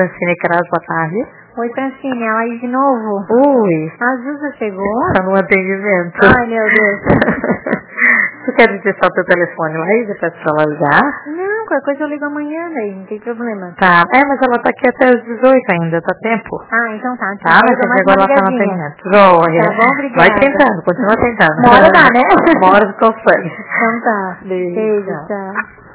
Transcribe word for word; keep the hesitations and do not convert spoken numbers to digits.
Francine Cras, boa tarde. Oi, Francine, ela aí de novo? Oi. A Zuza chegou? Tá no atendimento. Ai, meu Deus. Você quer dizer só o teu telefone lá e depois pra ela ligar? Não, qualquer coisa eu ligo amanhã, daí, não tem problema. Tá, é, mas ela tá aqui até as dezoito ainda, tá tempo? Ah, então tá. Tá, mas você agora ela tá no atendimento. Joia. Tá bom, obrigada. Vai tentando, continua tentando. Uma hora dá, né? Uma hora consegue. Então tá. Beijo. Beijo, tchau.